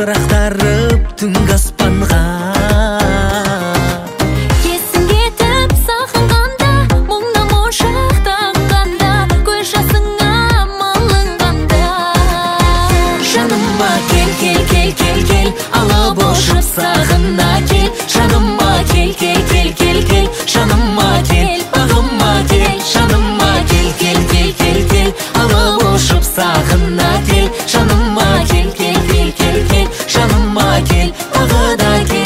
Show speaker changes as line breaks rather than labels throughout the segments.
Сырақтарып түнгі аспанға.
Есің кетіп сағынғанда, мұңнан ошақтанғанда, көз жасыңа малынғанда.
Жаныма кел, кел, кел, кел, кел, алып ұшып сағына кел. Жаныма кел, кел, кел, кел, кел, жаныма кел, бағыма кел. Жаныма кел, кел, кел, кел, кел, алып ұшып сағына кел. Жаныма кел, кел, кел, кел, кел, жаныма кел, бағыда кел.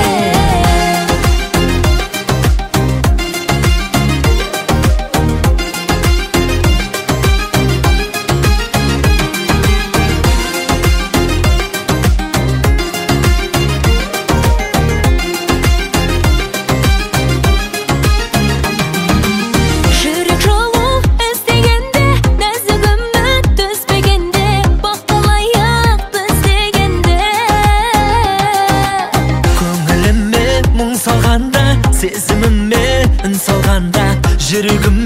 Жүрек жолу іздегенде, нәзік үміт түспегенде, бақталайық біз дегенде.
Көңіліме мұң салғанда, сезіміме үн салғанда, жүрегім